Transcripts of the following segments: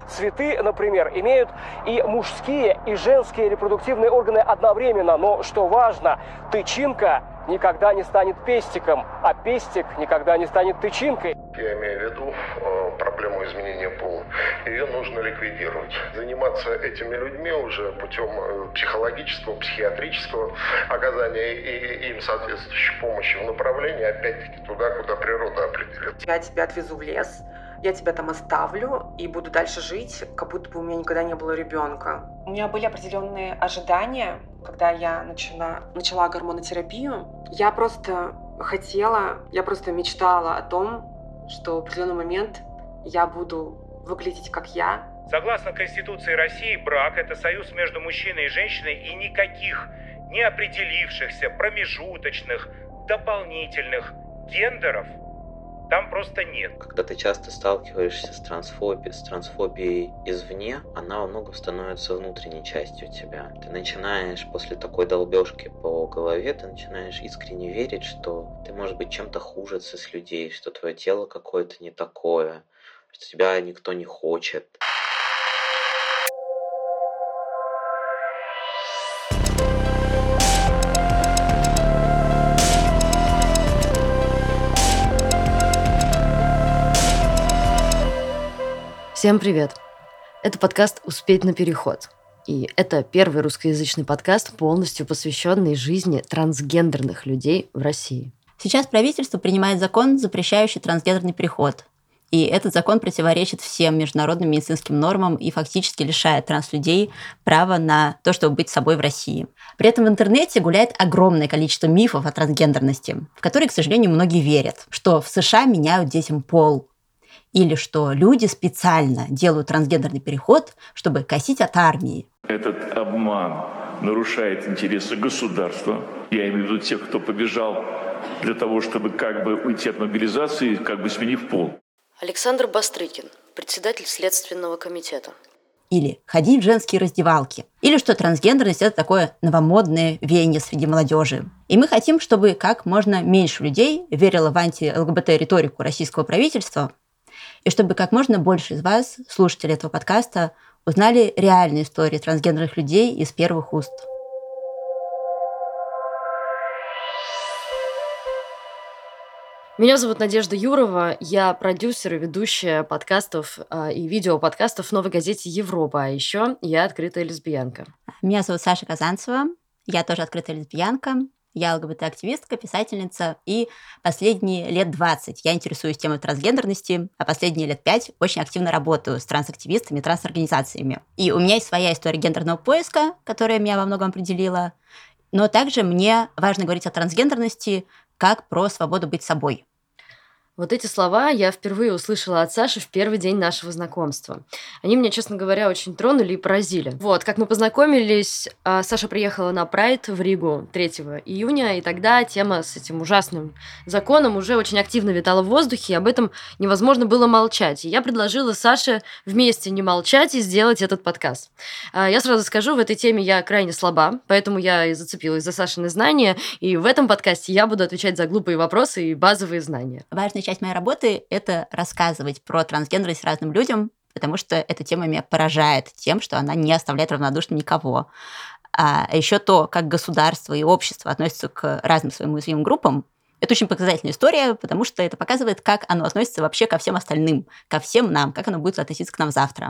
Цветы, например, имеют и мужские, и женские репродуктивные органы одновременно. Но, что важно, тычинка никогда не станет пестиком, а пестик никогда не станет тычинкой. Я имею в виду проблему изменения пола. Ее нужно ликвидировать. Заниматься этими людьми уже путем психологического, психиатрического оказания им соответствующей помощи в направлении, опять-таки, туда, куда природа определит. Я тебя отвезу в лес, я тебя там оставлю и буду дальше жить, как будто бы у меня никогда не было ребенка. У меня были определенные ожидания, когда я начала гормонотерапию. Я просто мечтала о том, что в определенный момент я буду выглядеть как я. Согласно Конституции России, брак – это союз между мужчиной и женщиной, и никаких неопределившихся, промежуточных, дополнительных гендеров там просто нет. Когда ты часто сталкиваешься с трансфобией извне, она во многом становится внутренней частью тебя. Ты начинаешь после такой долбежки по голове, ты начинаешь искренне верить, что ты можешь быть чем-то хуже с людей, что твое тело какое-то не такое, что тебя никто не хочет. Всем привет! Это подкаст «Успеть на переход». И это первый русскоязычный подкаст, полностью посвященный жизни трансгендерных людей в России. Сейчас правительство принимает закон, запрещающий трансгендерный переход. И этот закон противоречит всем международным медицинским нормам и фактически лишает транслюдей права на то, чтобы быть собой в России. При этом в интернете гуляет огромное количество мифов о трансгендерности, в которые, к сожалению, многие верят, что в США меняют детям пол, или что люди специально делают трансгендерный переход, чтобы косить от армии. Этот обман нарушает интересы государства. Я имею в виду тех, кто побежал для того, чтобы уйти от мобилизации, сменив пол. Александр Бастрыкин, председатель Следственного комитета. Или ходить в женские раздевалки. Или что трансгендерность – это такое новомодное веяние среди молодежи. И мы хотим, чтобы как можно меньше людей верило в анти-ЛГБТ-риторику российского правительства, и чтобы как можно больше из вас, слушателей этого подкаста, узнали реальные истории трансгендерных людей из первых уст. Меня зовут Надежда Юрова, я продюсер и ведущая подкастов и видеоподкастов в «Новой газете Европа», а еще я открытая лесбиянка. Меня зовут Саша Казанцева, я тоже открытая лесбиянка. Я ЛГБТ-активистка, писательница, и последние лет 20 я интересуюсь темой трансгендерности, а последние лет 5 очень активно работаю с трансактивистами, трансорганизациями. И у меня есть своя история гендерного поиска, которая меня во многом определила, но также мне важно говорить о трансгендерности как про свободу быть собой. Вот эти слова я впервые услышала от Саши в первый день нашего знакомства. Они меня, честно говоря, очень тронули и поразили. Вот, как мы познакомились, Саша приехала на Прайд в Ригу 3 июня, и тогда тема с этим ужасным законом уже очень активно витала в воздухе, и об этом невозможно было молчать. И я предложила Саше вместе не молчать и сделать этот подкаст. Я сразу скажу, в этой теме я крайне слаба, поэтому я и зацепилась за Сашины знания, и в этом подкасте я буду отвечать за глупые вопросы и базовые знания. Важная часть моей работы – это рассказывать про трансгендерность разным людям, потому что эта тема меня поражает тем, что она не оставляет равнодушным никого. А еще то, как государство и общество относятся к разным своим уязвимым группам, это очень показательная история, потому что это показывает, как оно относится вообще ко всем остальным, ко всем нам, как оно будет относиться к нам завтра.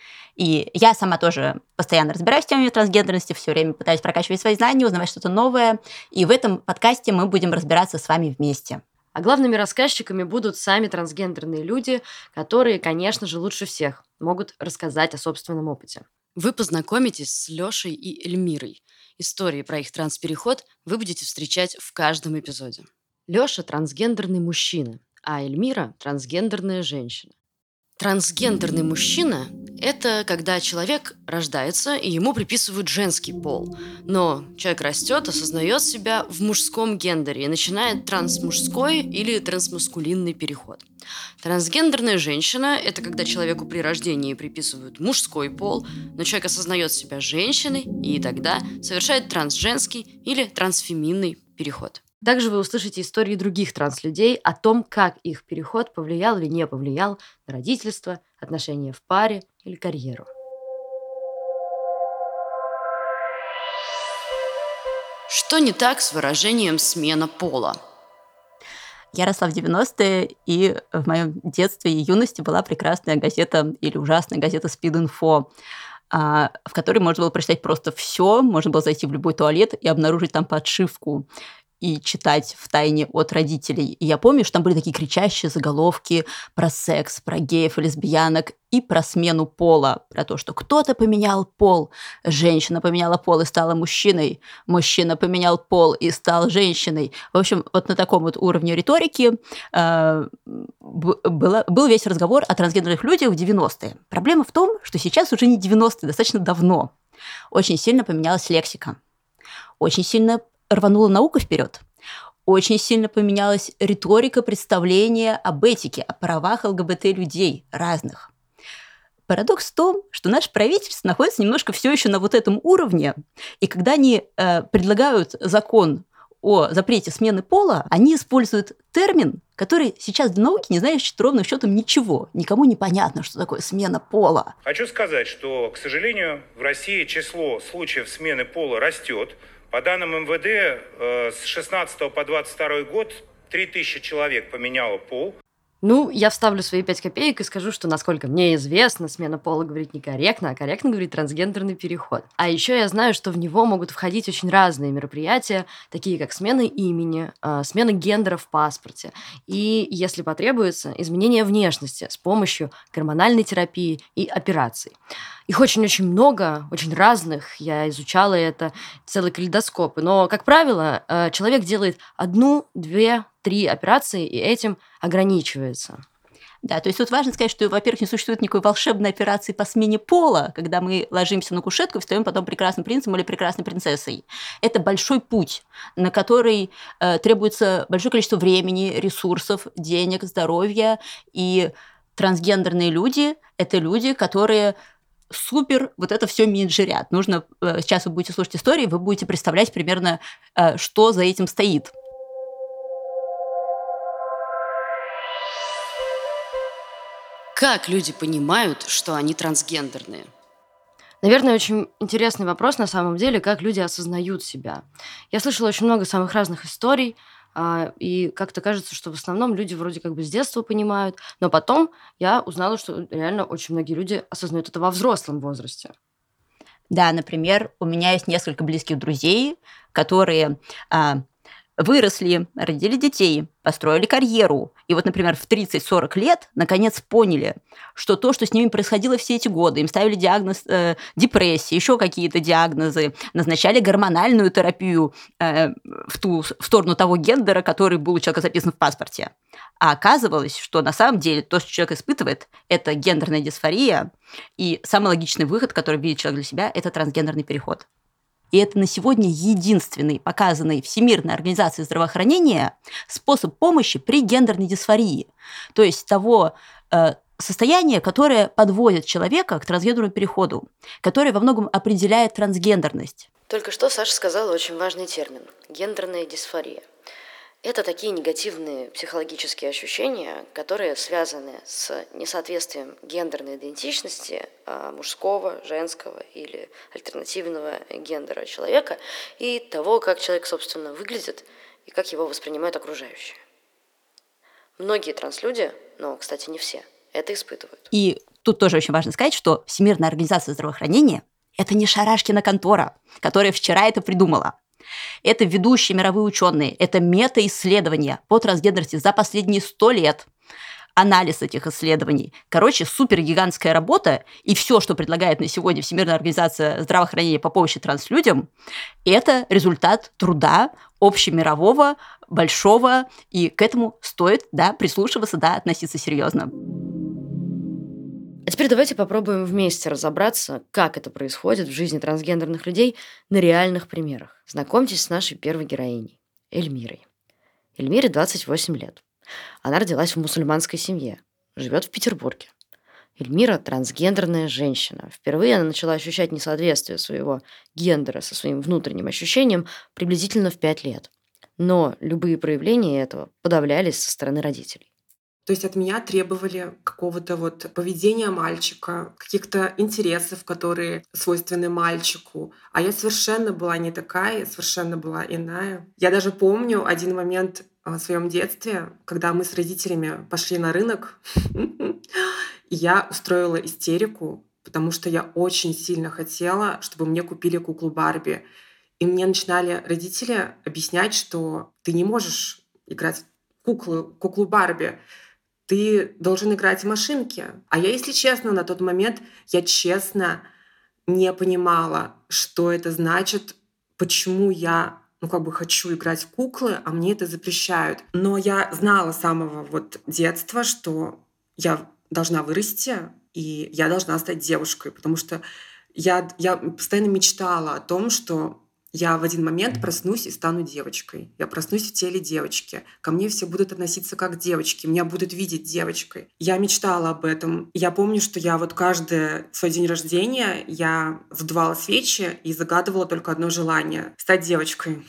И я сама тоже постоянно разбираюсь в теме трансгендерности, все время пытаюсь прокачивать свои знания, узнавать что-то новое. И в этом подкасте мы будем разбираться с вами вместе. А главными рассказчиками будут сами трансгендерные люди, которые, конечно же, лучше всех могут рассказать о собственном опыте. Вы познакомитесь с Лешей и Эльмирой. Истории про их транспереход вы будете встречать в каждом эпизоде. Леша – трансгендерный мужчина, а Эльмира – трансгендерная женщина. Трансгендерный мужчина – это когда человек рождается, и ему приписывают женский пол. Но человек растет, осознает себя в мужском гендере и начинает трансмужской или трансмаскулинный переход. Трансгендерная женщина – это когда человеку при рождении приписывают мужской пол, но человек осознает себя женщиной и тогда совершает трансженский или трансфеминный переход. Также вы услышите истории других транслюдей о том, как их переход повлиял или не повлиял на родительство, отношения в паре или карьеру. Что не так с выражением «смена пола»? Я росла в 90-е, и в моем детстве и юности была прекрасная газета или ужасная газета «Спид-инфо», в которой можно было прочитать просто все, можно было зайти в любой туалет и обнаружить там подшивку и читать втайне от родителей. И я помню, что там были такие кричащие заголовки про секс, про геев и лесбиянок и про смену пола, про то, что кто-то поменял пол, женщина поменяла пол и стала мужчиной, мужчина поменял пол и стал женщиной. В общем, вот на таком вот уровне риторики был весь разговор о трансгендерных людях в 90-е. Проблема в том, что сейчас уже не 90-е, достаточно давно. Очень сильно поменялась лексика. Очень сильно рванула наука вперед. Очень сильно поменялась риторика представления об этике, о правах ЛГБТ-людей разных. Парадокс в том, что наше правительство находится немножко все еще на вот этом уровне, и когда они предлагают закон о запрете смены пола, они используют термин, который сейчас для науки не значит ровным счетом ничего. Никому не понятно, что такое смена пола. Хочу сказать, что, к сожалению, в России число случаев смены пола растет. По данным МВД, с 16 по 22 год 3000 человек поменяло пол. Ну, я вставлю свои 5 копеек и скажу, что, насколько мне известно, смена пола говорить некорректно, а корректно говорить трансгендерный переход. А еще я знаю, что в него могут входить очень разные мероприятия, такие как смена имени, смена гендера в паспорте и, если потребуется, изменение внешности с помощью гормональной терапии и операций. Их очень-очень много, очень разных, я изучала это, целый калейдоскоп. Но, как правило, человек делает 1, 2, 3 операции и этим ограничивается. Да, то есть тут важно сказать, что, во-первых, не существует никакой волшебной операции по смене пола, когда мы ложимся на кушетку и встаем потом прекрасным принцем или прекрасной принцессой. Это большой путь, на который требуется большое количество времени, ресурсов, денег, здоровья. И трансгендерные люди – это люди, которые супер вот это все менеджерят. Нужно, сейчас вы будете слушать истории, вы будете представлять примерно, что за этим стоит. Как люди понимают, что они трансгендерные? Наверное, очень интересный вопрос на самом деле, как люди осознают себя. Я слышала очень много самых разных историй, и как-то кажется, что в основном люди вроде как бы с детства понимают, но потом я узнала, что реально очень многие люди осознают это во взрослом возрасте. Да, например, у меня есть несколько близких друзей, которые выросли, родили детей, построили карьеру. И вот, например, в 30-40 лет наконец поняли, что то, что с ними происходило все эти годы, им ставили диагноз депрессии, еще какие-то диагнозы, назначали гормональную терапию в сторону того гендера, который был у человека записан в паспорте. А оказывалось, что на самом деле то, что человек испытывает, это гендерная дисфория, и самый логичный выход, который видит человек для себя, это трансгендерный переход. И это на сегодня единственный показанный Всемирной организацией здравоохранения способ помощи при гендерной дисфории. То есть того состояния, которое подводит человека к трансгендерному переходу, которое во многом определяет трансгендерность. Только что Саша сказала очень важный термин – гендерная дисфория. Это такие негативные психологические ощущения, которые связаны с несоответствием гендерной идентичности мужского, женского или альтернативного гендера человека и того, как человек, собственно, выглядит и как его воспринимают окружающие. Многие транслюди, но, кстати, не все, это испытывают. И тут тоже очень важно сказать, что Всемирная организация здравоохранения – это не Шарашкина контора, которая вчера это придумала. Это ведущие мировые ученые, это мета-исследования по трансгендерности за последние 100 лет. Анализ этих исследований. Короче, супергигантская работа, и все, что предлагает на сегодня Всемирная организация здравоохранения по помощи транслюдям, это результат труда общемирового, большого, и к этому стоит, прислушиваться, относиться серьезно. А теперь давайте попробуем вместе разобраться, как это происходит в жизни трансгендерных людей на реальных примерах. Знакомьтесь с нашей первой героиней – Эльмирой. Эльмире 28 лет. Она родилась в мусульманской семье, живет в Петербурге. Эльмира – трансгендерная женщина. Впервые она начала ощущать несоответствие своего гендера со своим внутренним ощущением приблизительно в 5 лет. Но любые проявления этого подавлялись со стороны родителей. То есть от меня требовали какого-то вот поведения мальчика, каких-то интересов, которые свойственны мальчику. А я совершенно была не такая, я совершенно была иная. Я даже помню один момент в своем детстве, когда мы с родителями пошли на рынок, и я устроила истерику, потому что я очень сильно хотела, чтобы мне купили куклу Барби. И мне начинали родители объяснять, что ты не можешь играть в куклу Барби, ты должен играть в машинки. А я, если честно, на тот момент я честно не понимала, что это значит, почему я хочу играть в куклы, а мне это запрещают. Но я знала с самого детства, что я должна вырасти, и я должна стать девушкой, потому что я постоянно мечтала о том, что я в один момент проснусь и стану девочкой. Я проснусь в теле девочки. Ко мне все будут относиться как к девочке. Меня будут видеть девочкой. Я мечтала об этом. Я помню, что я каждый свой день рождения я задувала свечи и загадывала только одно желание — стать девочкой.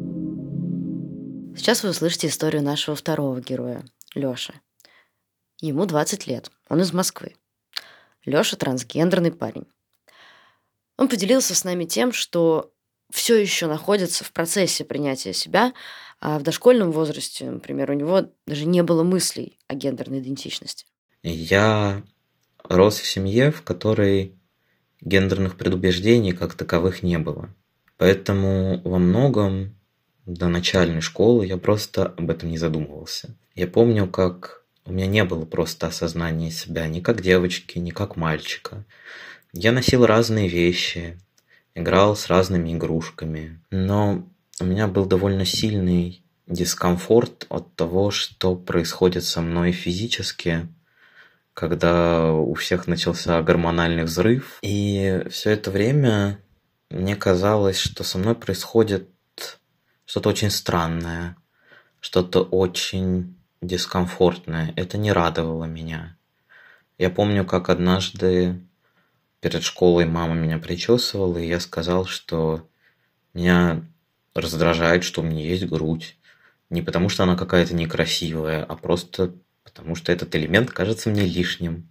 Сейчас вы услышите историю нашего второго героя, Лёши. Ему 20 лет. Он из Москвы. Лёша — трансгендерный парень. Он поделился с нами тем, что все еще находится в процессе принятия себя, а в дошкольном возрасте, например, у него даже не было мыслей о гендерной идентичности. Я рос в семье, в которой гендерных предубеждений как таковых не было. Поэтому во многом до начальной школы я просто об этом не задумывался. Я помню, как у меня не было просто осознания себя ни как девочки, ни как мальчика. Я носил разные вещи, играл с разными игрушками, но у меня был довольно сильный дискомфорт от того, что происходит со мной физически, когда у всех начался гормональный взрыв. И все это время мне казалось, что со мной происходит что-то очень странное, что-то очень дискомфортное. Это не радовало меня. Я помню, как однажды перед школой мама меня причесывала, и я сказал, что меня раздражает, что у меня есть грудь. Не потому, что она какая-то некрасивая, а просто потому, что этот элемент кажется мне лишним.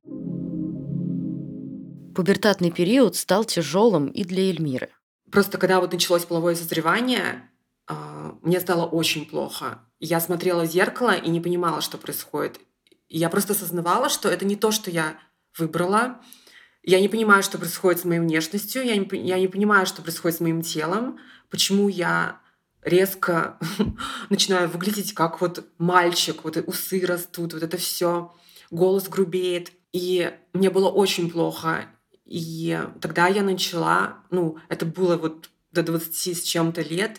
Пубертатный период стал тяжелым и для Эльмиры. Просто когда началось половое созревание, мне стало очень плохо. Я смотрела в зеркало и не понимала, что происходит. И я просто осознавала, что это не то, что я выбрала. Я не понимаю, что происходит с моей внешностью, я не понимаю, что происходит с моим телом, почему я резко начинаю выглядеть как мальчик, усы растут, это все, голос грубеет. И мне было очень плохо. И тогда я начала, это было до 20 с чем-то лет,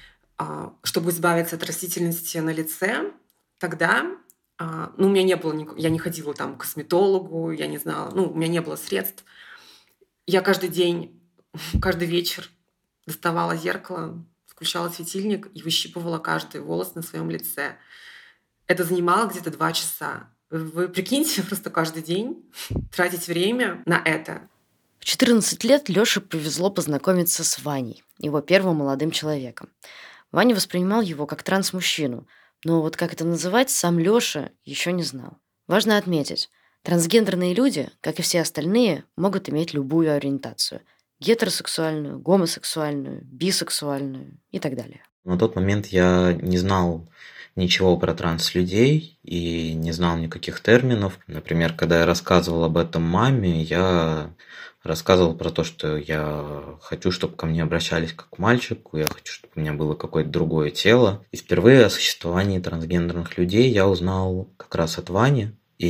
чтобы избавиться от растительности на лице, тогда у меня не было, я не ходила к косметологу, я не знала, у меня не было средств. Я каждый день, каждый вечер доставала зеркало, включала светильник и выщипывала каждый волос на своем лице. Это занимало где-то 2 часа. Вы прикиньте, просто каждый день тратить время на это. В 14 лет Лёше повезло познакомиться с Ваней, его первым молодым человеком. Ваня воспринимал его как транс-мужчину, но как это называть, сам Лёша еще не знал. Важно отметить, трансгендерные люди, как и все остальные, могут иметь любую ориентацию – гетеросексуальную, гомосексуальную, бисексуальную и так далее. На тот момент я не знал ничего про транс-людей и не знал никаких терминов. Например, когда я рассказывал об этом маме, я рассказывал про то, что я хочу, чтобы ко мне обращались как к мальчику, я хочу, чтобы у меня было какое-то другое тело. И впервые о существовании трансгендерных людей я узнал как раз от Вани.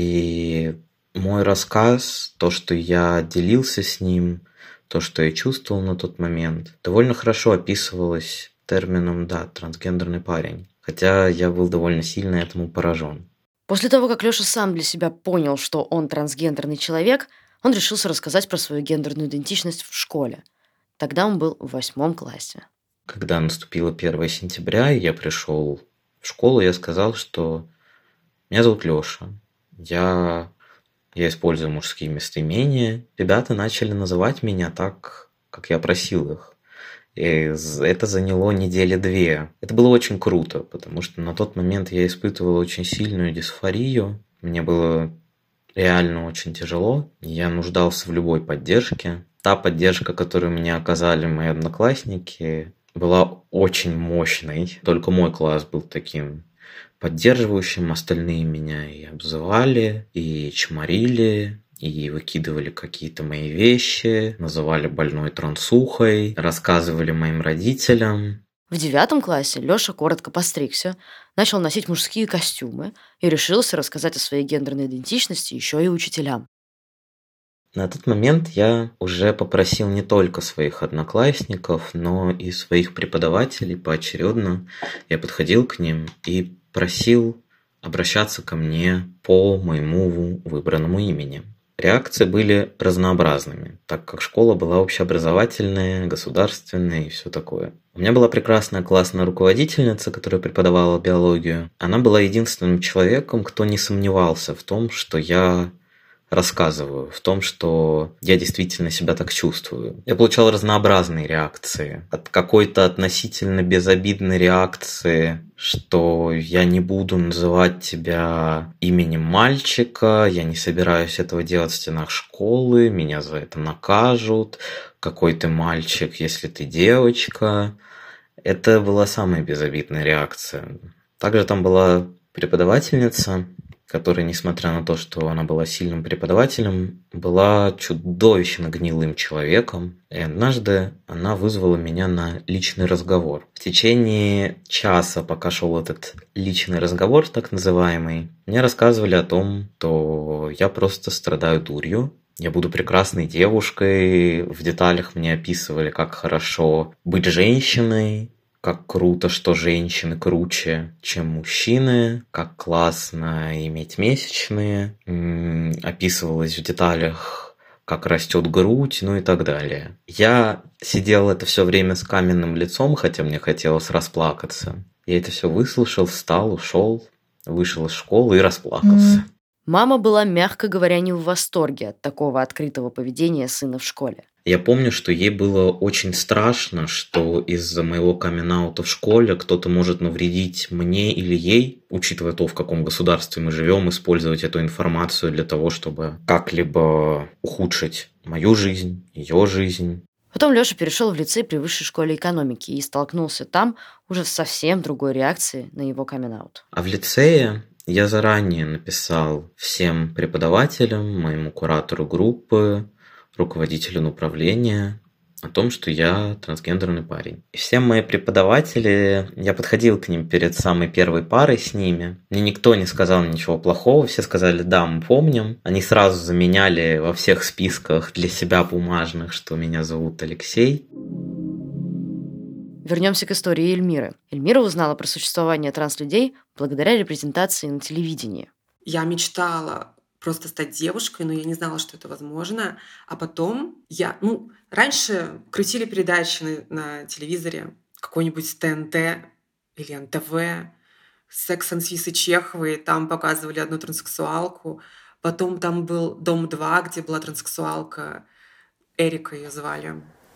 И мой рассказ, то, что я делился с ним, то, что я чувствовал на тот момент, довольно хорошо описывалось термином «трансгендерный парень». Хотя я был довольно сильно этому поражен. После того, как Лёша сам для себя понял, что он трансгендерный человек, он решился рассказать про свою гендерную идентичность в школе. Тогда он был в 8 классе. Когда наступило 1 сентября, и я пришел в школу, я сказал, что меня зовут Лёша. Я использую мужские местоимения. Ребята начали называть меня так, как я просил их. И это заняло 2 недели. Это было очень круто, потому что на тот момент я испытывал очень сильную дисфорию. Мне было реально очень тяжело. Я нуждался в любой поддержке. Та поддержка, которую мне оказали мои одноклассники, была очень мощной. Только мой класс был таким поддерживающим. Остальные меня и обзывали, и чморили, и выкидывали какие-то мои вещи, называли больной трансухой, рассказывали моим родителям. В 9 классе Лёша коротко постригся, начал носить мужские костюмы и решился рассказать о своей гендерной идентичности еще и учителям. На тот момент я уже попросил не только своих одноклассников, но и своих преподавателей поочередно. Я подходил к ним и просил обращаться ко мне по моему выбранному имени. Реакции были разнообразными, так как школа была общеобразовательная, государственная и все такое. У меня была прекрасная классная руководительница, которая преподавала биологию. Она была единственным человеком, кто не сомневался в том, что я рассказываю, в том, что я действительно себя так чувствую. Я получал разнообразные реакции. От какой-то относительно безобидной реакции, что я не буду называть тебя именем мальчика, я не собираюсь этого делать в стенах школы, меня за это накажут, какой ты мальчик, если ты девочка. Это была самая безобидная реакция. Также там была преподавательница, которая, несмотря на то, что она была сильным преподавателем, была чудовищно гнилым человеком. И однажды она вызвала меня на личный разговор. В течение часа, пока шел этот личный разговор, так называемый, мне рассказывали о том, что я просто страдаю дурью. Я буду прекрасной девушкой. В деталях мне описывали, как хорошо быть женщиной, как круто, что женщины круче, чем мужчины, как классно иметь месячные. Описывалось в деталях, как растет грудь, ну и так далее. Я сидел это все время с каменным лицом, хотя мне хотелось расплакаться. Я это все выслушал, встал, ушел, вышел из школы и расплакался. Мама была, мягко говоря, не в восторге от такого открытого поведения сына в школе. Я помню, что ей было очень страшно, что из-за моего камин-аута в школе кто-то может навредить мне или ей, учитывая то, в каком государстве мы живем, использовать эту информацию для того, чтобы как-либо ухудшить мою жизнь, ее жизнь. Потом Лёша перешел в лицей при высшей школе экономики и столкнулся там уже с совсем другой реакцией на его камин-аут. А в лицее я заранее написал всем преподавателям, моему куратору группы, руководителю направления о том, что я трансгендерный парень. И все мои преподаватели, я подходил к ним перед самой первой парой с ними. Мне никто не сказал ничего плохого, все сказали: да, мы помним. Они сразу заменяли во всех списках для себя бумажных, что меня зовут Алексей. Вернемся к истории Эльмиры. Эльмира узнала про существование транслюдей благодаря репрезентации на телевидении. Я мечтала просто стать девушкой, но я не знала, что это возможно. А потом раньше крутили передачи на телевизоре, какой-нибудь ТНТ или НТВ, «Секс and Свисы» Чеховой, там показывали одну транссексуалку. Потом там был «Дом-2», где была транссексуалка, Эрика ее звали.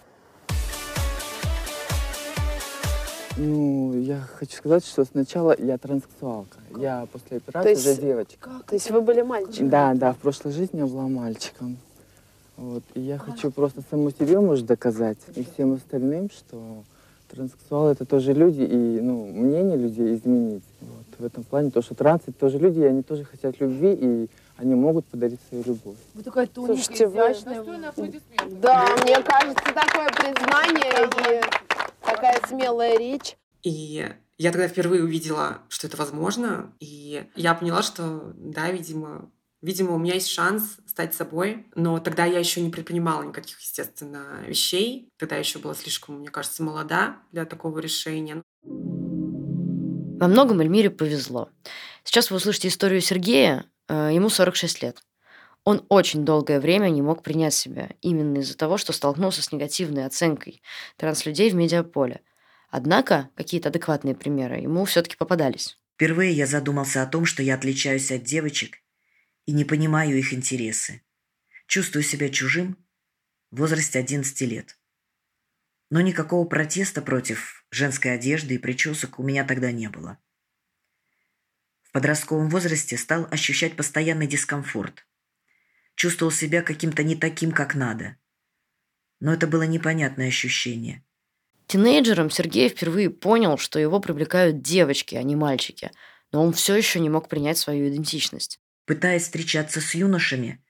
Я хочу сказать, что сначала я транссексуалка. Я после операции уже девочка. То есть вы были мальчиком? Да, в прошлой жизни я была мальчиком. Вот. И я хочу просто самому себе, может, доказать, и всем остальным, что транссексуалы — это тоже люди, и мнение людей изменить. Вот. В этом плане то, что транс — это тоже люди, и они тоже хотят любви, и они могут подарить свою любовь. Вы такая тоненькая, изящная. Да, мне кажется, такое признание и такая смелая речь. И я тогда впервые увидела, что это возможно, и я поняла, что да, видимо, у меня есть шанс стать собой, но тогда я еще не предпринимала никаких, естественно, вещей. Тогда еще была слишком, мне кажется, молода для такого решения. Во многом Эльмире повезло. Сейчас вы услышите историю Сергея, ему 46 лет. Он очень долгое время не мог принять себя, именно из-за того, что столкнулся с негативной оценкой транслюдей в медиаполе. Однако какие-то адекватные примеры ему все-таки попадались. Впервые я задумался о том, что я отличаюсь от девочек и не понимаю их интересы. Чувствую себя чужим в возрасте 11 лет. Но никакого протеста против женской одежды и причесок у меня тогда не было. В подростковом возрасте стал ощущать постоянный дискомфорт. Чувствовал себя каким-то не таким, как надо. Но это было непонятное ощущение. Тинейджером Сергей впервые понял, что его привлекают девочки, а не мальчики. Но он все еще не мог принять свою идентичность. Пытаясь встречаться с юношами,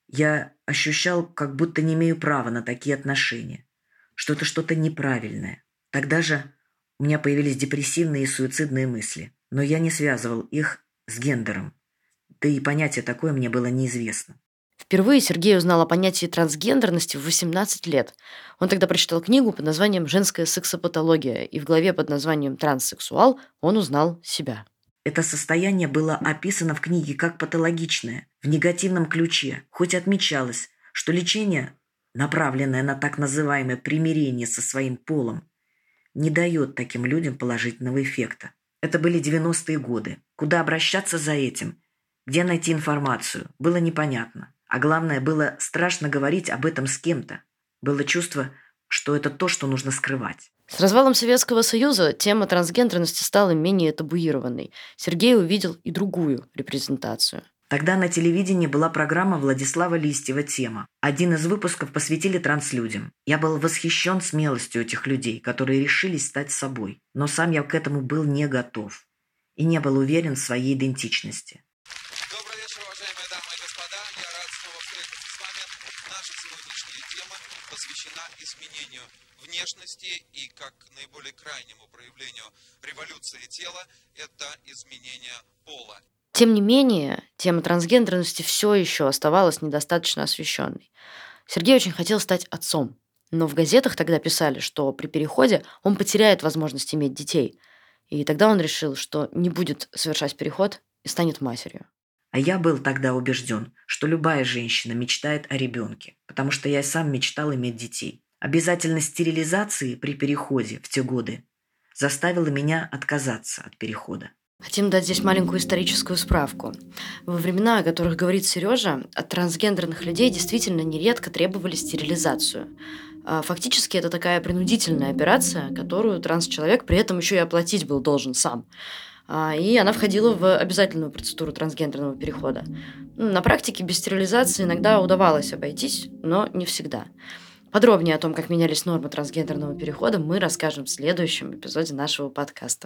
я ощущал, как будто не имею права на такие отношения. Что это что-то неправильное. Тогда же у меня появились депрессивные и суицидные мысли. Но я не связывал их с гендером. Да и понятие такое мне было неизвестно. Впервые Сергей узнал о понятии трансгендерности в 18 лет. Он тогда прочитал книгу под названием «Женская сексопатология», и в главе под названием «Транссексуал» он узнал себя. Это состояние было описано в книге как патологичное, в негативном ключе, хоть отмечалось, что лечение, направленное на так называемое примирение со своим полом, не дает таким людям положительного эффекта. Это были 90-е годы. Куда обращаться за этим? Где найти информацию? Было непонятно. А главное, было страшно говорить об этом с кем-то. Было чувство, что это то, что нужно скрывать. С развалом Советского Союза тема трансгендерности стала менее табуированной. Сергей увидел и другую репрезентацию. Тогда на телевидении была программа Владислава Листьева «Тема». Один из выпусков посвятили транслюдям. Я был восхищен смелостью этих людей, которые решились стать собой. Но сам я к этому был не готов и не был уверен в своей идентичности. Добрый вечер, уважаемые дамы и господа. Я рад снова встретиться с вами. Наша сегодняшняя тема посвящена изменению внешности и как наиболее крайнему проявлению революции тела – это изменение пола. Тем не менее, тема трансгендерности все еще оставалась недостаточно освещенной. Сергей очень хотел стать отцом, но в газетах тогда писали, что при переходе он потеряет возможность иметь детей. И тогда он решил, что не будет совершать переход и станет матерью. А я был тогда убежден, что любая женщина мечтает о ребенке, потому что я сам мечтал иметь детей. Обязательность стерилизации при переходе в те годы заставила меня отказаться от перехода. Хотим дать здесь маленькую историческую справку. Во времена, о которых говорит Сережа, от трансгендерных людей действительно нередко требовали стерилизацию. Фактически это такая принудительная операция, которую транс-человек при этом еще и оплатить был должен сам. И она входила в обязательную процедуру трансгендерного перехода. На практике без стерилизации иногда удавалось обойтись, но не всегда. Подробнее о том, как менялись нормы трансгендерного перехода, мы расскажем в следующем эпизоде нашего подкаста.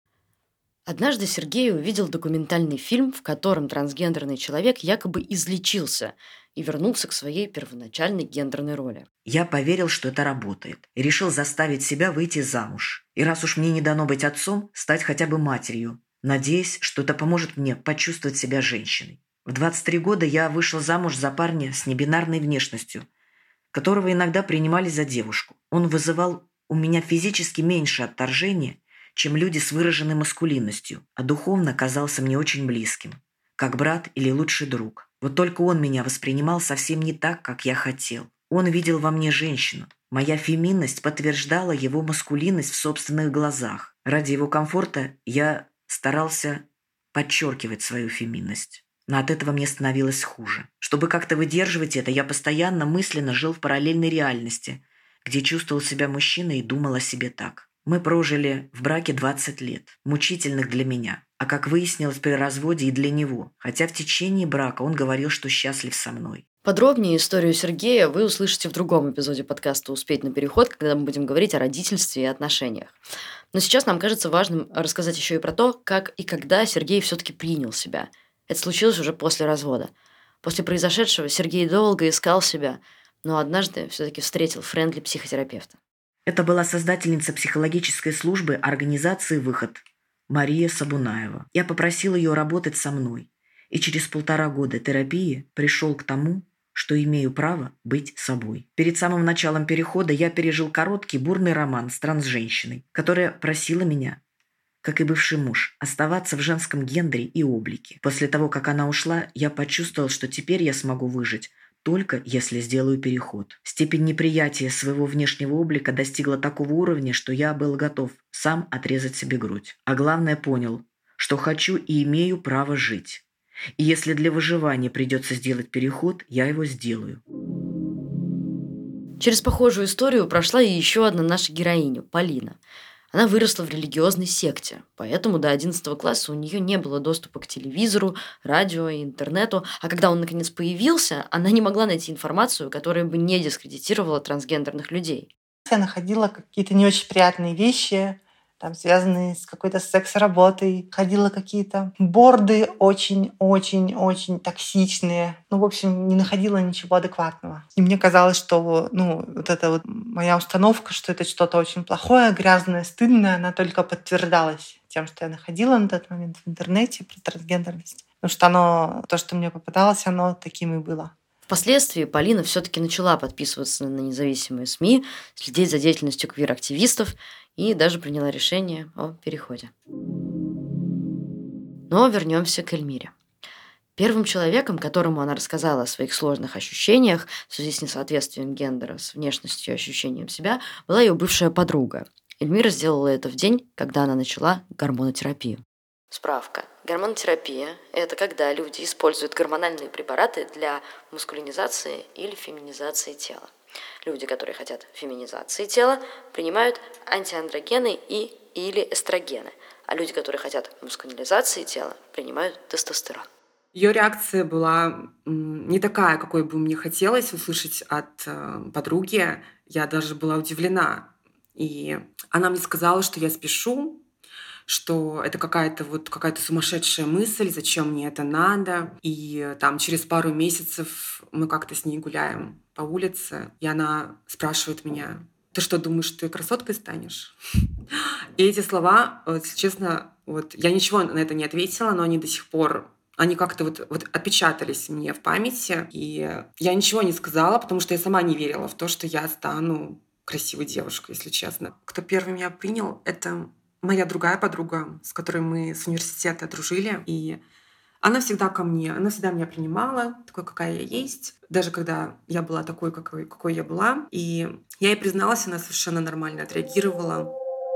Однажды Сергей увидел документальный фильм, в котором трансгендерный человек якобы излечился и вернулся к своей первоначальной гендерной роли. Я поверил, что это работает, и решил заставить себя выйти замуж. И раз уж мне не дано быть отцом, стать хотя бы матерью, надеясь, что это поможет мне почувствовать себя женщиной. В 23 года я вышел замуж за парня с небинарной внешностью, которого иногда принимали за девушку. Он вызывал у меня физически меньше отторжения, чем люди с выраженной маскулинностью, а духовно казался мне очень близким, как брат или лучший друг. Вот только он меня воспринимал совсем не так, как я хотел. Он видел во мне женщину. Моя феминность подтверждала его маскулинность в собственных глазах. Ради его комфорта я старался подчеркивать свою феминность. Но от этого мне становилось хуже. Чтобы как-то выдерживать это, я постоянно мысленно жил в параллельной реальности, где чувствовал себя мужчиной и думал о себе так. Мы прожили в браке 20 лет, мучительных для меня, а как выяснилось при разводе и для него, хотя в течение брака он говорил, что счастлив со мной. Подробнее историю Сергея вы услышите в другом эпизоде подкаста «Успеть на переход», когда мы будем говорить о родительстве и отношениях. Но сейчас нам кажется важным рассказать еще и про то, как и когда Сергей все-таки принял себя. Это случилось уже после развода. После произошедшего Сергей долго искал себя, но однажды все-таки встретил френдли-психотерапевта. Это была создательница психологической службы организации «Выход» Мария Сабунаева. Я попросил ее работать со мной, и через 1,5 года терапии пришел к тому, что имею право быть собой. Перед самым началом перехода я пережил короткий бурный роман с трансженщиной, которая просила меня, как и бывший муж, оставаться в женском гендере и облике. После того, как она ушла, я почувствовал, что теперь я смогу выжить, только если сделаю переход. Степень неприятия своего внешнего облика достигла такого уровня, что я был готов сам отрезать себе грудь. А главное, понял, что хочу и имею право жить. И если для выживания придется сделать переход, я его сделаю. Через похожую историю прошла и еще одна наша героиня, Полина. Она выросла в религиозной секте, поэтому до 11 класса у нее не было доступа к телевизору, радио и интернету, а когда он наконец появился, она не могла найти информацию, которая бы не дискредитировала трансгендерных людей. Я находила какие-то не очень приятные вещи, там, связанные с какой-то секс-работой. Ходила какие-то борды очень-очень-очень токсичные. В общем, не находила ничего адекватного. И мне казалось, что вот эта вот моя установка, что это что-то очень плохое, грязное, стыдное, она только подтверждалась тем, что я находила на тот момент в интернете про трансгендерность. Потому что то, что мне попадалось, оно таким и было. Впоследствии Полина все-таки начала подписываться на независимые СМИ, следить за деятельностью квир-активистов и даже приняла решение о переходе. Но вернемся к Эльмире. Первым человеком, которому она рассказала о своих сложных ощущениях в связи с несоответствием гендера с внешностью и ощущением себя, была ее бывшая подруга. Эльмира сделала это в день, когда она начала гормонотерапию. Справка. Гормонотерапия – это когда люди используют гормональные препараты для маскулинизации или феминизации тела. Люди, которые хотят феминизации тела, принимают антиандрогены или эстрогены, а люди, которые хотят маскулинизации тела, принимают тестостерон. Ее реакция была не такая, какой бы мне хотелось услышать от подруги. Я даже была удивлена. И она мне сказала, что я спешу, что это какая-то сумасшедшая мысль, зачем мне это надо. И там через пару месяцев мы как-то с ней гуляем по улице, и она спрашивает меня: «Ты что, думаешь, ты красоткой станешь?» И эти слова, если честно, я ничего на это не ответила, но они до сих пор, они как-то отпечатались мне в памяти. И я ничего не сказала, потому что я сама не верила в то, что я стану красивой девушкой, если честно. Кто первый меня принял, это моя другая подруга, с которой мы с университета дружили. И она всегда она всегда меня принимала, такой, какая я есть. Даже когда я была такой, какой я была. И я ей призналась, она совершенно нормально отреагировала.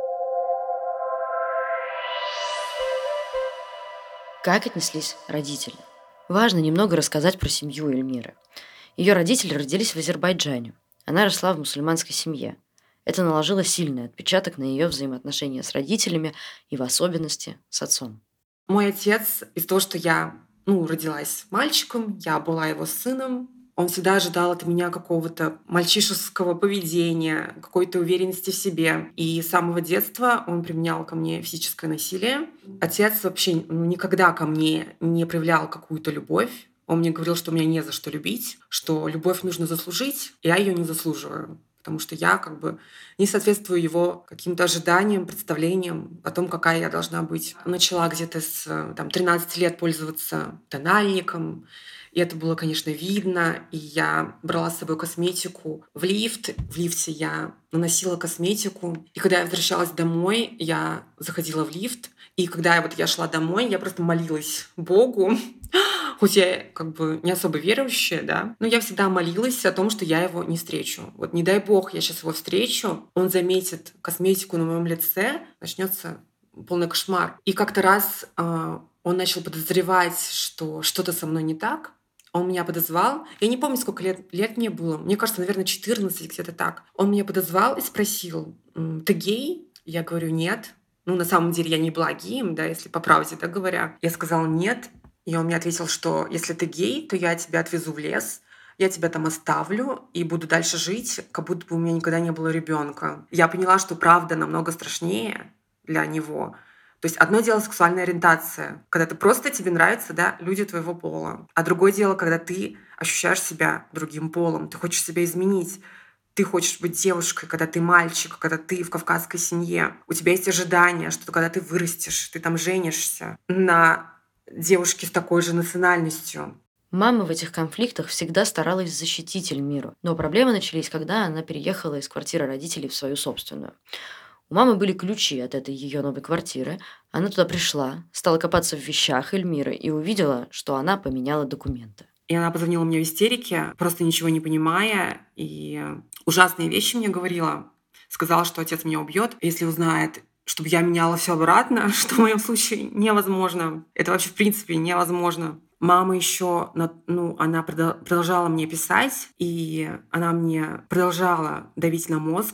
Как отнеслись родители? Важно немного рассказать про семью Эльмиры. Ее родители родились в Азербайджане. Она росла в мусульманской семье. Это наложило сильный отпечаток на ее взаимоотношения с родителями и в особенности с отцом. Мой отец, из-за того, что я родилась мальчиком, я была его сыном, он всегда ожидал от меня какого-то мальчишеского поведения, какой-то уверенности в себе. И с самого детства он применял ко мне физическое насилие. Отец вообще никогда ко мне не проявлял какую-то любовь. Он мне говорил, что меня не за что любить, что любовь нужно заслужить, и я ее не заслуживаю. Потому что я не соответствую его каким-то ожиданиям, представлениям о том, какая я должна быть. Начала где-то с 13 лет пользоваться тональником, и это было, конечно, видно. И я брала с собой косметику в лифт. В лифте я наносила косметику. И когда я возвращалась домой, я заходила в лифт. И когда я шла домой, я просто молилась Богу. Хоть я не особо верующая, да, но я всегда молилась о том, что я его не встречу. Не дай бог, я сейчас его встречу, он заметит косметику на моем лице, начнется полный кошмар. И как-то раз он начал подозревать, что что-то со мной не так. Он меня подозвал. Я не помню, сколько лет мне было. Мне кажется, наверное, 14, где-то так. Он меня подозвал и спросил: «Ты гей?» Я говорю: «Нет». На самом деле я не была геем, да, если по правде, да, говоря. Я сказала: «Нет». И он мне ответил, что если ты гей, то я тебя отвезу в лес, я тебя там оставлю и буду дальше жить, как будто бы у меня никогда не было ребенка. Я поняла, что правда намного страшнее для него. То есть одно дело сексуальная ориентация, когда тебе нравятся, да, люди твоего пола. А другое дело, когда ты ощущаешь себя другим полом, ты хочешь себя изменить. Ты хочешь быть девушкой, когда ты мальчик, когда ты в кавказской семье. У тебя есть ожидания, что когда ты вырастешь, ты там женишься на девушке с такой же национальностью. Мама в этих конфликтах всегда старалась защитить Эльмиру, но проблемы начались, когда она переехала из квартиры родителей в свою собственную. У мамы были ключи от этой ее новой квартиры. Она туда пришла, стала копаться в вещах Эльмиры и увидела, что она поменяла документы. И она позвонила мне в истерике, просто ничего не понимая, и ужасные вещи мне говорила. Сказала, что отец меня убьет, если узнает, чтобы я меняла все обратно, что в моем случае невозможно. Это вообще в принципе невозможно. Мама еще, она продолжала мне писать, и она мне продолжала давить на мозг,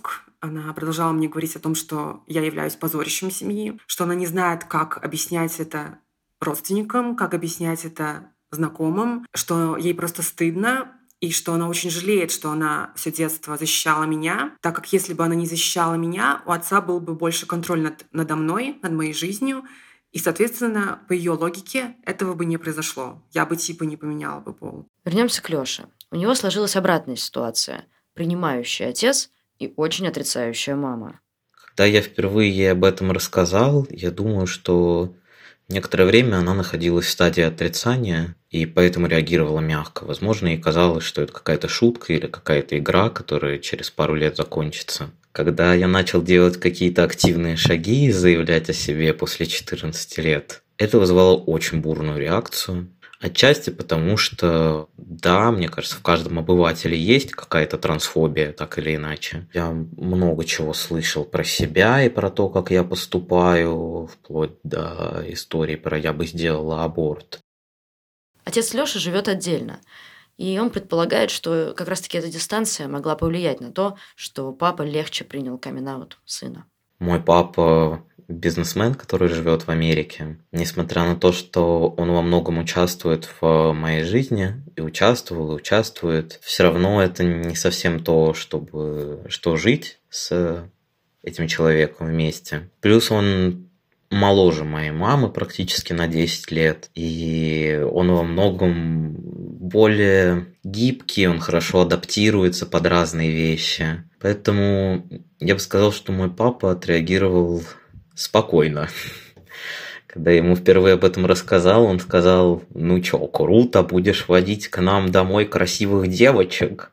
Она продолжала мне говорить о том, что я являюсь позорищем семьи, что она не знает, как объяснять это родственникам, как объяснять это знакомым, что ей просто стыдно, и что она очень жалеет, что она все детство защищала меня, так как если бы она не защищала меня, у отца был бы больше контроль надо мной, над моей жизнью, и, соответственно, по ее логике этого бы не произошло. Я бы типа не поменяла бы пол. Вернемся к Лёше. У него сложилась обратная ситуация. Принимающий отец и очень отрицающая мама. Когда я впервые ей об этом рассказал, я думаю, что некоторое время она находилась в стадии отрицания и поэтому реагировала мягко. Возможно, ей казалось, что это какая-то шутка или какая-то игра, которая через пару лет закончится. Когда я начал делать какие-то активные шаги и заявлять о себе после 14 лет, это вызвало очень бурную реакцию. Отчасти потому, что, да, мне кажется, в каждом обывателе есть какая-то трансфобия, так или иначе. Я много чего слышал про себя и про то, как я поступаю, вплоть до истории про «я бы сделала аборт». Отец Лёши живет отдельно, и он предполагает, что как раз-таки эта дистанция могла повлиять на то, что папа легче принял камин-аут сына. Мой папа бизнесмен, который живет в Америке. Несмотря на то, что он во многом участвует в моей жизни, и участвовал, и участвует, все равно это не совсем то, что жить с этим человеком вместе. Плюс он моложе моей мамы практически на 10 лет, и он во многом более гибкий, он хорошо адаптируется под разные вещи. Поэтому я бы сказал, что мой папа отреагировал спокойно. Когда я ему впервые об этом рассказал, он сказал: ну чё, круто, будешь водить к нам домой красивых девочек.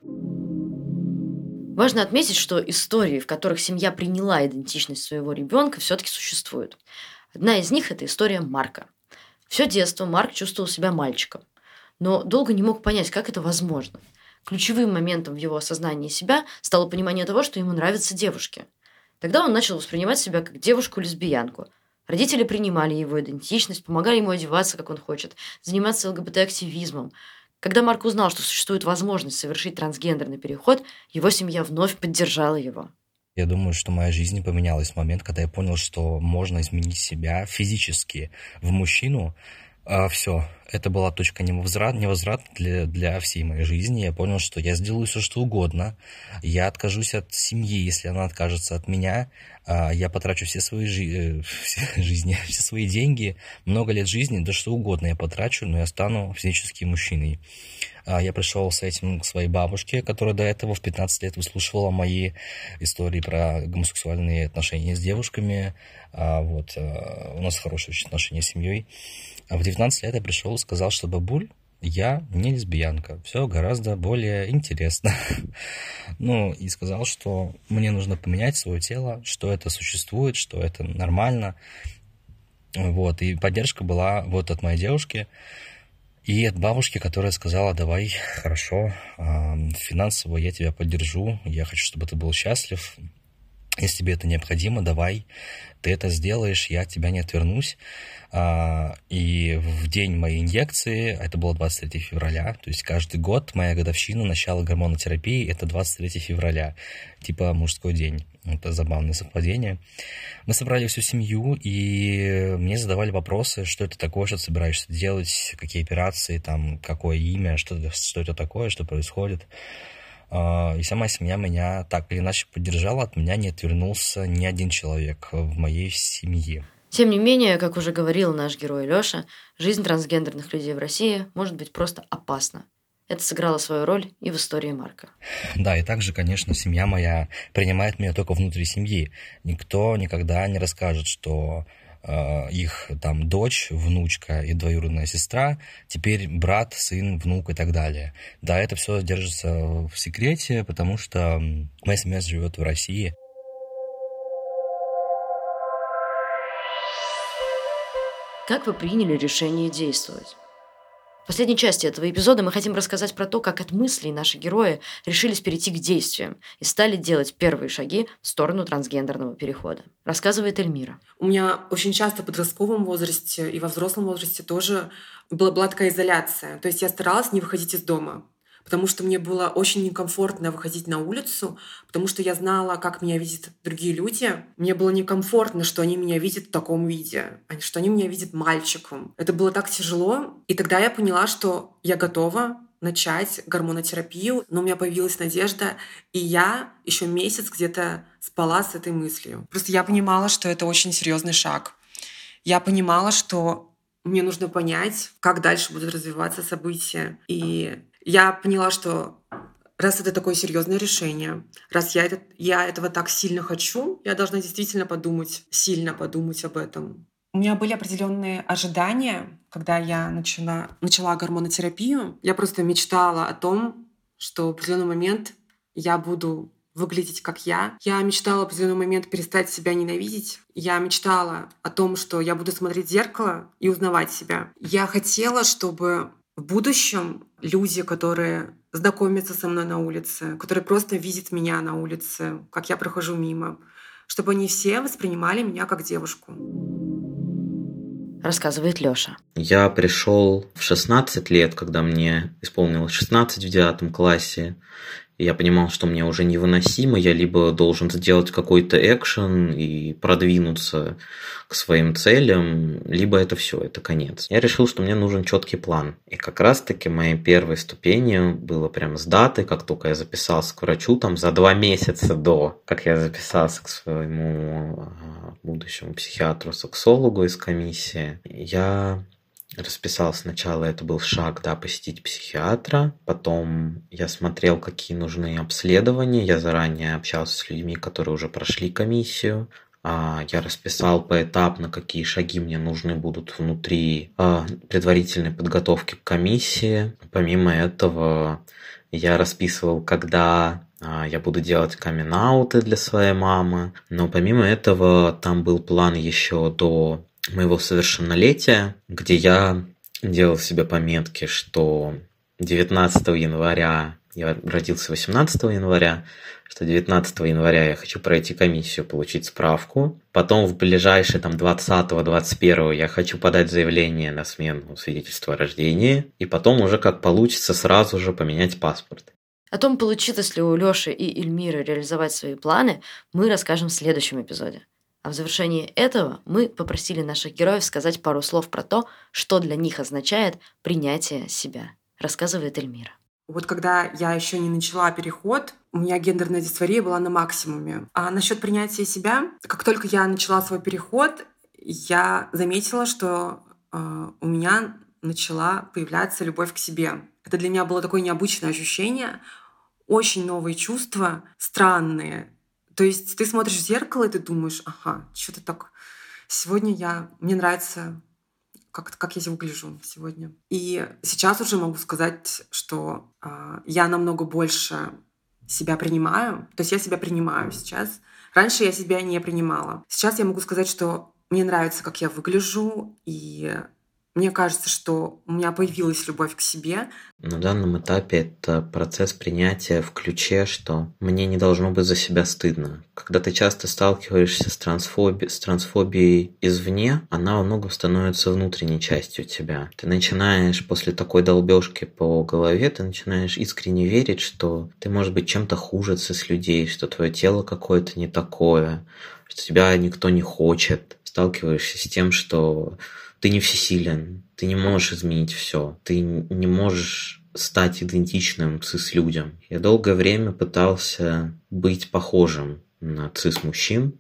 Важно отметить, что истории, в которых семья приняла идентичность своего ребенка, все-таки существуют. Одна из них – это история Марка. Все детство Марк чувствовал себя мальчиком, но долго не мог понять, как это возможно. Ключевым моментом в его осознании себя стало понимание того, что ему нравятся девушки. Тогда он начал воспринимать себя как девушку-лесбиянку. Родители принимали его идентичность, помогали ему одеваться, как он хочет, заниматься ЛГБТ-активизмом. Когда Марк узнал, что существует возможность совершить трансгендерный переход, его семья вновь поддержала его. Я думаю, что моя жизнь поменялась в момент, когда я понял, что можно изменить себя физически в мужчину. Все, это была точка невозврата для всей моей жизни. Я понял, что я сделаю все, что угодно. Я откажусь от семьи, если она откажется от меня. Я потрачу все свои деньги, много лет жизни, да что угодно я потрачу, но я стану физически мужчиной. Я пришел с этим к своей бабушке, которая до этого в 15 лет выслушивала мои истории про гомосексуальные отношения с девушками. У нас хорошие очень отношения с семьей. А в 19 лет я пришел и сказал, что бабуль, я не лесбиянка, все гораздо более интересно. И сказал, что мне нужно поменять свое тело, что это существует, что это нормально. И поддержка была от моей девушки и от бабушки, которая сказала: давай, хорошо, финансово я тебя поддержу, я хочу, чтобы ты был счастлив. Если тебе это необходимо, давай, ты это сделаешь, я от тебя не отвернусь. И в день моей инъекции, это было 23 февраля, то есть каждый год моя годовщина начала гормонотерапии, это 23 февраля, типа мужской день. Это забавное совпадение. Мы собрали всю семью, и мне задавали вопросы, что это такое, что ты собираешься делать, какие операции, какое имя, что это такое, что происходит. И сама семья меня так или иначе поддержала, от меня не отвернулся ни один человек в моей семье. Тем не менее, как уже говорил наш герой Лёша, жизнь трансгендерных людей в России может быть просто опасна. Это сыграло свою роль и в истории Марка. Да, и также, конечно, семья моя принимает меня только внутри семьи. Никто никогда не расскажет, что их дочь, внучка и двоюродная сестра, теперь брат, сын, внук и так далее. Да, это все держится в секрете, потому что моя семья живет в России. Как вы приняли решение действовать? В последней части этого эпизода мы хотим рассказать про то, как от мыслей наши герои решились перейти к действиям и стали делать первые шаги в сторону трансгендерного перехода. Рассказывает Эльмира. У меня очень часто в подростковом возрасте и во взрослом возрасте тоже была такая изоляция. То есть я старалась не выходить из дома, потому что мне было очень некомфортно выходить на улицу, потому что я знала, как меня видят другие люди. Мне было некомфортно, что они меня видят в таком виде, что они меня видят мальчиком. Это было так тяжело. И тогда я поняла, что я готова начать гормонотерапию, но у меня появилась надежда, и я еще месяц где-то спала с этой мыслью. Просто я понимала, что это очень серьезный шаг. Я понимала, что мне нужно понять, как дальше будут развиваться события. И я поняла, что раз это такое серьезное решение, раз я этого так сильно хочу, я должна действительно сильно подумать об этом. У меня были определенные ожидания, когда я начала гормонотерапию. Я просто мечтала о том, что в определенный момент я буду выглядеть как я. Я мечтала в определенный момент перестать себя ненавидеть. Я мечтала о том, что я буду смотреть в зеркало и узнавать себя. Я хотела, чтобы в будущем люди, которые знакомятся со мной на улице, которые просто видят меня на улице, как я прохожу мимо, чтобы они все воспринимали меня как девушку. Рассказывает Лёша. Я пришел в 16 лет, когда мне исполнилось 16 в 9 классе. И я понимал, что мне уже невыносимо, я либо должен сделать какой-то экшен и продвинуться к своим целям, либо это все, это конец. Я решил, что мне нужен четкий план. И как раз-таки моей первой ступенью было прямо с даты, как только я записался к врачу, там за 2 месяца до, как я записался к своему будущему психиатру-сексологу из комиссии, я расписал сначала, это был шаг, да, посетить психиатра, потом я смотрел, какие нужны обследования, я заранее общался с людьми, которые уже прошли комиссию, я расписал поэтапно, какие шаги мне нужны будут внутри предварительной подготовки к комиссии. Помимо этого, я расписывал, когда я буду делать камин-ауты для своей мамы, но помимо этого там был план еще до моего совершеннолетия, где я делал себе пометки, что 19 января, я родился 18 января, что 19 января я хочу пройти комиссию, получить справку. Потом в ближайшие 20-21 я хочу подать заявление на смену свидетельства о рождении. И потом уже как получится сразу же поменять паспорт. О том, получилось ли у Лёши и Эльмиры реализовать свои планы, мы расскажем в следующем эпизоде. А в завершении этого мы попросили наших героев сказать пару слов про то, что для них означает принятие себя. Рассказывает Эльмира. Вот когда я еще не начала переход, у меня гендерная дисфория была на максимуме. А насчет принятия себя, как только я начала свой переход, я заметила, что у меня начала появляться любовь к себе. Это для меня было такое необычное ощущение, очень новые чувства, странные. То есть ты смотришь в зеркало, и ты думаешь, ага, что-то так... Сегодня мне нравится, как я выгляжу сегодня. И сейчас уже могу сказать, что я намного больше себя принимаю. То есть я себя принимаю сейчас. Раньше я себя не принимала. Сейчас я могу сказать, что мне нравится, как я выгляжу, и мне кажется, что у меня появилась любовь к себе. На данном этапе это процесс принятия в ключе, что мне не должно быть за себя стыдно. Когда ты часто сталкиваешься с трансфобией извне, она во многом становится внутренней частью тебя. Ты начинаешь после такой долбежки по голове, ты начинаешь искренне верить, что ты, может быть, чем-то хуже с людей, что твое тело какое-то не такое, что тебя никто не хочет. Сталкиваешься с тем, что ты не всесилен, ты не можешь изменить все, ты не можешь стать идентичным цис-людям. Я долгое время пытался быть похожим на цис-мужчин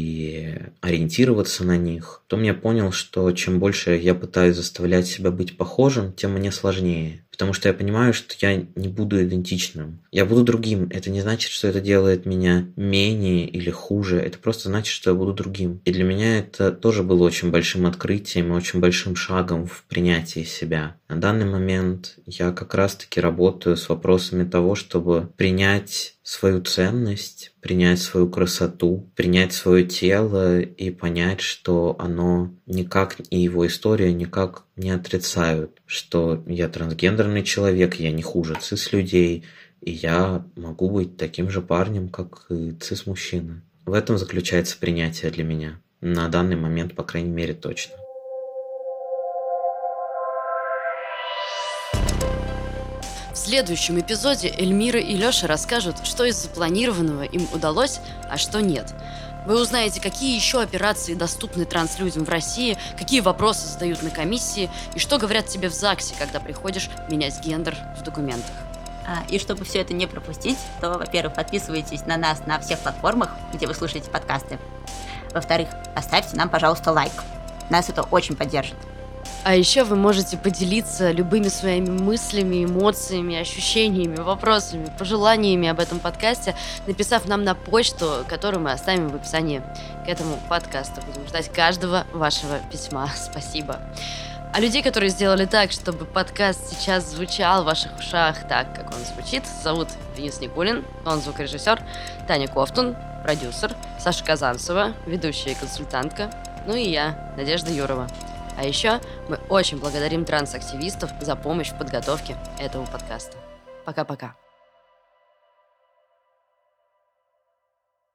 и ориентироваться на них. Потом я понял, что чем больше я пытаюсь заставлять себя быть похожим, тем мне сложнее. Потому что я понимаю, что я не буду идентичным. Я буду другим. Это не значит, что это делает меня менее или хуже. Это просто значит, что я буду другим. И для меня это тоже было очень большим открытием и очень большим шагом в принятии себя. На данный момент я как раз-таки работаю с вопросами того, чтобы принять свою ценность, принять свою красоту, принять свое тело и понять, что оно никак и его история никак не отрицают, что я трансгендерный человек, я не хуже цис-людей, и я могу быть таким же парнем, как и цис-мужчина. В этом заключается принятие для меня. На данный момент, по крайней мере, точно. В следующем эпизоде Эльмира и Лёша расскажут, что из запланированного им удалось, а что нет. Вы узнаете, какие еще операции доступны транслюдям в России, какие вопросы задают на комиссии и что говорят тебе в ЗАГСе, когда приходишь менять гендер в документах. И чтобы все это не пропустить, то, во-первых, подписывайтесь на нас на всех платформах, где вы слушаете подкасты. Во-вторых, поставьте нам, пожалуйста, лайк. Нас это очень поддержит. А еще вы можете поделиться любыми своими мыслями, эмоциями, ощущениями, вопросами, пожеланиями об этом подкасте, написав нам на почту, которую мы оставим в описании к этому подкасту. Будем ждать каждого вашего письма. Спасибо. А людей, которые сделали так, чтобы подкаст сейчас звучал в ваших ушах так, как он звучит, зовут Денис Никулин, он звукорежиссер, Таня Ковтун, продюсер, Саша Казанцева, ведущая и консультантка, ну и я, Надежда Юрова. А еще мы очень благодарим трансактивистов за помощь в подготовке этого подкаста. Пока-пока.